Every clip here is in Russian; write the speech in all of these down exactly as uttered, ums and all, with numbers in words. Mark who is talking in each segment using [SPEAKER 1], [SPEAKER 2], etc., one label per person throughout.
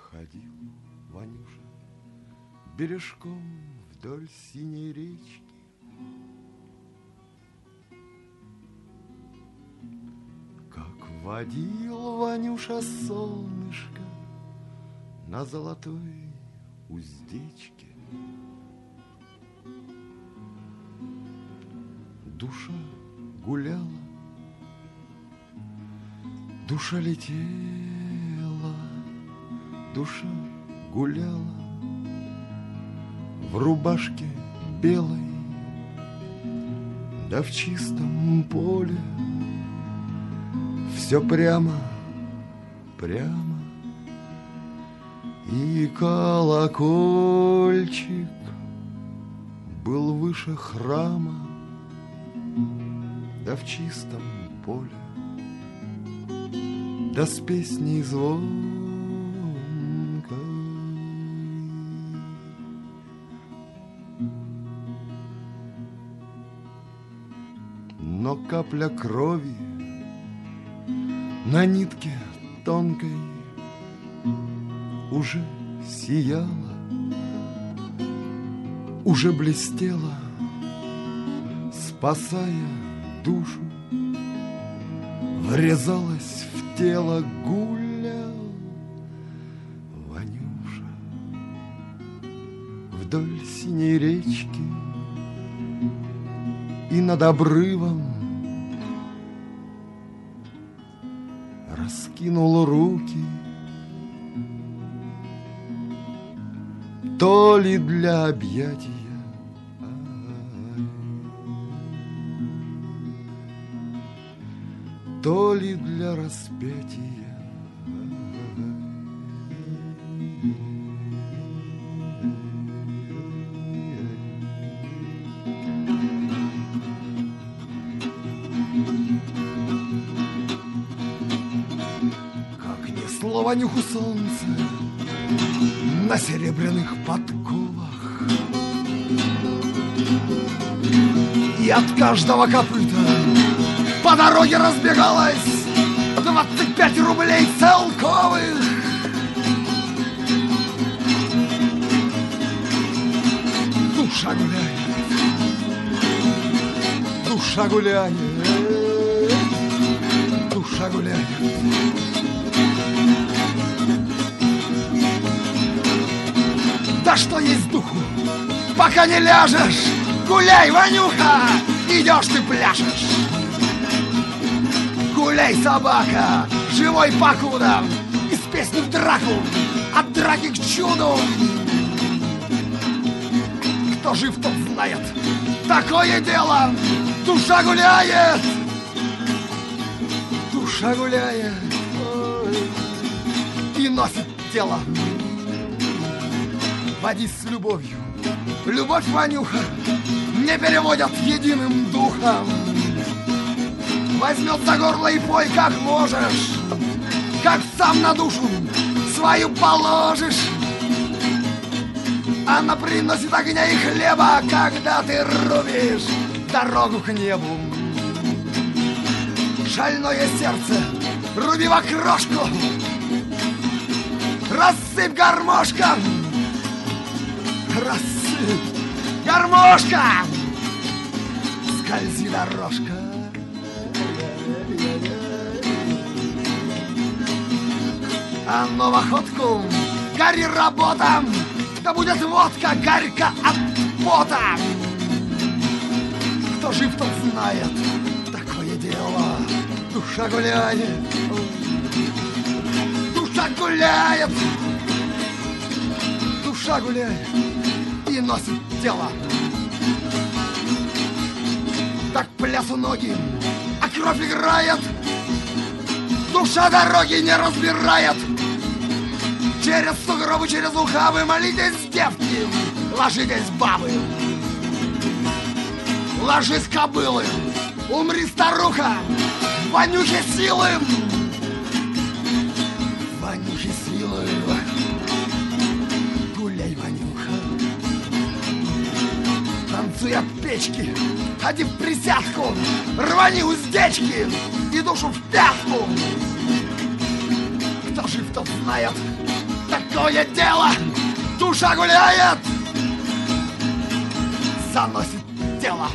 [SPEAKER 1] Ходил Ванюша бережком вдоль синей речки. Как водил Ванюша солнышко на золотой уздечке. Душа гуляла, душа летела, душа гуляла в рубашке белой, да в чистом поле. Все прямо, прямо, и колокольчик был выше храма, да в чистом поле, да с песней звонкой. Но капля крови на нитке тонкой уже сияла, уже блестела, спасая душу, врезалась в тело, гулял Ванюша вдоль синей речки, и над обрывом раскинул руки, то ли для объятия, то ли для распятия. Как несло Ванюху солнце на серебряных подковах, и от каждого копыта по дороге разбегалось двадцать пять рублей целковых. Душа гуляет, душа гуляет, душа гуляет. Да что есть духу, пока не ляжешь, гуляй, Ванюха, идешь ты пляшешь. Гуляй, собака, живой покуда, из песни в драку, от драки к чуду. Кто жив, тот знает, такое дело, душа гуляет, душа гуляет, и носит тело. Водись с любовью, любовь, Ванюха, не переводят единым духом. Возьмет за горло и пой, как можешь, как сам на душу свою положишь. Она приносит огня и хлеба, когда ты рубишь дорогу к небу. Шальное сердце руби в окрошку, рассыпь гармошком, рассыпь гармошком, скользи дорожка. А ну в охотку, гори работа, да будет водка горько от пота. Кто жив, тот знает, такое дело, душа гуляет, душа гуляет, душа гуляет и носит тело. Так плясу ноги, а кровь играет, душа дороги не разбирает. Через сугробы, через ухабы молитесь, девки, ложитесь, бабы. Ложись, кобылы, умри, старуха, Ванюхе силы, Ванюхе силы. Гуляй, Ванюха, танцуй от печки, ходи в присядку, рвани уздечки и душу в пятку. Кто жив, тот знает, такое простое дело. Душа гуляет, заносит тело.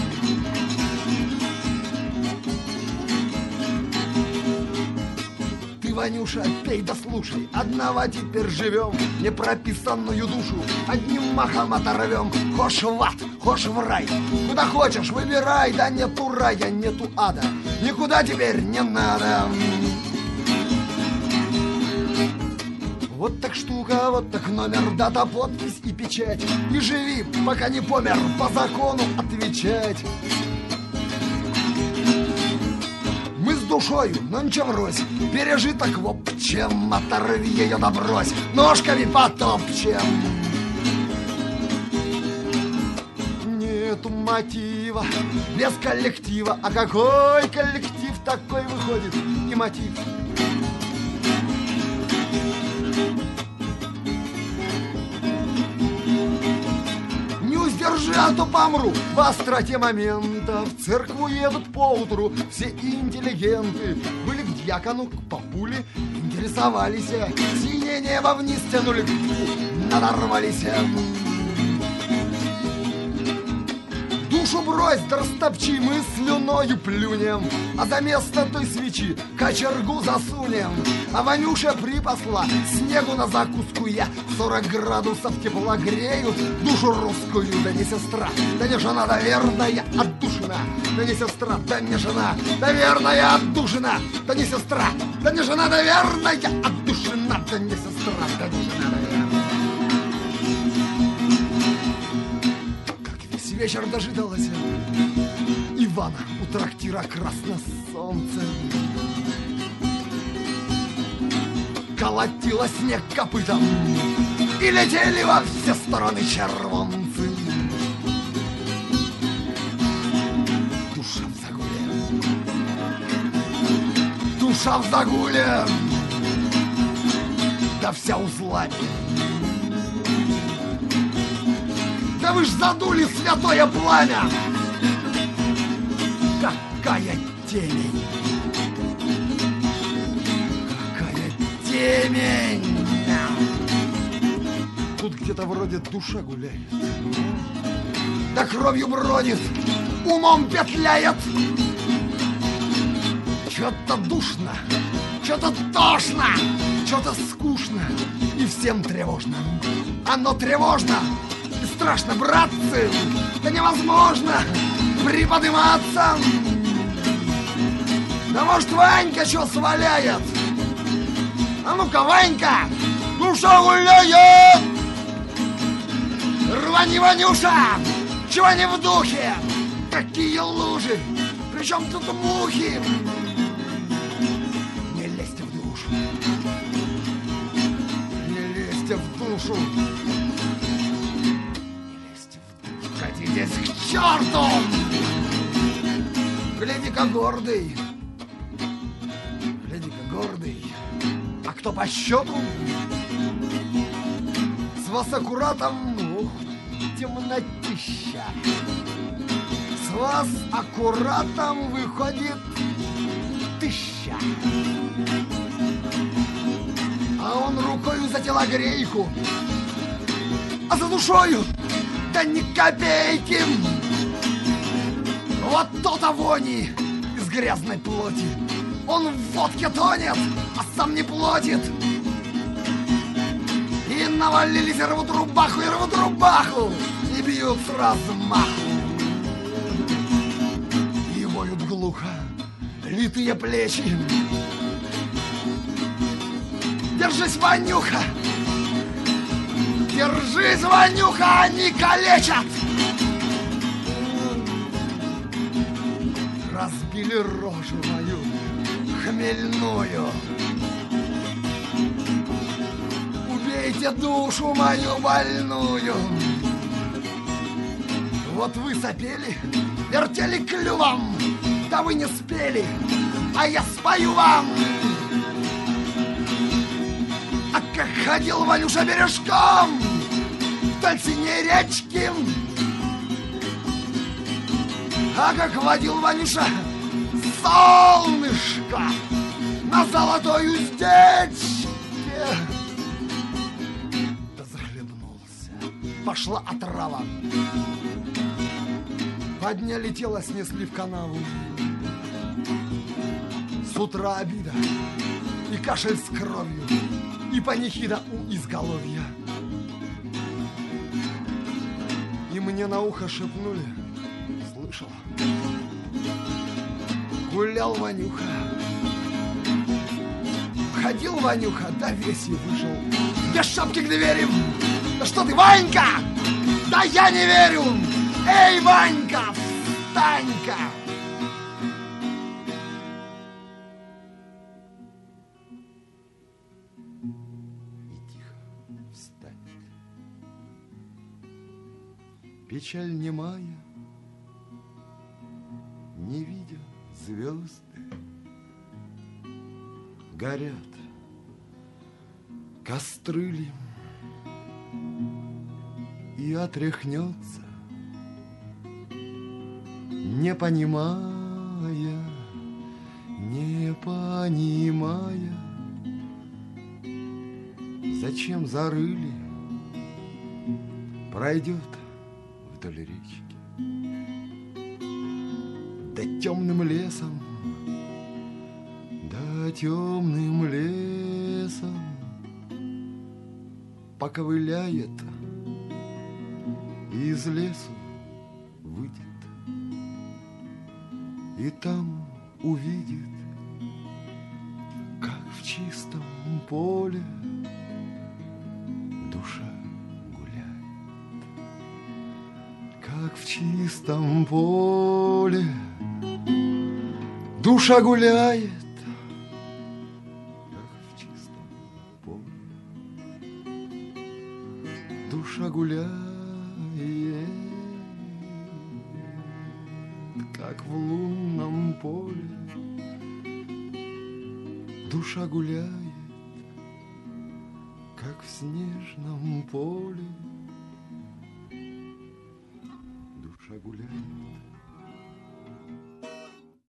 [SPEAKER 1] Ты, Ванюша, пей да слушай, одного теперь живем, непрописанную душу одним махом оторвем. Хошь в ад, хошь в рай, куда хочешь выбирай, да нету рая, нету ада, никуда теперь не надо. Вот так штука, вот так номер, дата, подпись и печать. И живи, пока не помер, по закону отвечать. Мы с душою, но ничего врозь, пережиток в общем, оторви ее да брось, ножками потопчем. Нету мотива, без коллектива, а какой коллектив, такой выходит и мотив. Держи, а то помру в остроте момента. В церкву едут поутру все интеллигенты. Были к дьякону, к папуле, интересовались. Синее небо вниз тянули, надорвались. Душу брось, да растопчи, мы слюною плюнем, а за место той свечи кочергу засунем. А Ванюша припасла снегу на закуску я. Сорок градусов тепла греют душу русскую. Да не сестра, да не жена, да верная отдушина. Да не сестра, да не жена, да верная отдушина. Да не сестра, да не жена, да верная отдушина. Да не сестра, да не жена, да верная. Вечер дожидалась Ивана у трактира «Красное солнце». Колотила снег копытом, и летели во все стороны червонцы. Душа в загуле, душа в загуле, да вся узлами. Да вы ж задули святое пламя! Какая темень! Какая темень! Тут где-то вроде душа гуляет, да кровью бродит, умом петляет. Чё-то душно, чё-то тошно, чё-то скучно и всем тревожно. Оно тревожно! Страшно, братцы, да невозможно приподниматься. Да может Ванька что сваляет? А ну-ка, Ванька, душа гуляет! Рвани, Ванюша, чего не в духе? Какие лужи, причем тут мухи? Не лезьте в душу, не лезьте в душу. Катитесь к черту! Гляди-ка гордый, гляди-ка гордый. А кто по счету? С вас аккуратом, ух, темнотища. С вас аккуратом выходит тысяча. А он рукою за телогрейку, а за душою да ни копейки. Вот то-то вони из грязной плоти. Он в водке тонет, а сам не платит. И навалились, и рвут рубаху, и рвут рубаху, и бьют с размаху. И воют глухо литые плечи. Держись, Ванюха! Держись, Ванюха, они калечат! Разбили рожу мою хмельную. Убейте душу мою больную. Вот вы сопели, вертели клювом, да вы не спели, а я спою вам. А как ходил Ванюша бережком вдоль синей речки, а как водил Ванюша солнышко на золотой уздечке. пошла отрава. Подняли тело, снесли в канаву. С утра обида и кашель с кровью, и панихида у изголовья. И мне на ухо шепнули, слышал, гулял Ванюха. Ходил Ванюха, да весь и вышел без шапки к двери. Да что ты, Ванька? Да я не верю! Эй, Ванька, встань-ка! И тихо встанет. Печаль немая, не видя звезды, горят кострыли, и отряхнется, не понимая, не понимая, зачем зарыли, пройдет вдоль речки, да темным лесом, да темным лесом поковыляет, из лесу выйдет, и там увидит, как в чистом поле душа гуляет, как в чистом поле душа гуляет, как в чистом поле душа гуляет, как в лунном поле душа гуляет, как в снежном поле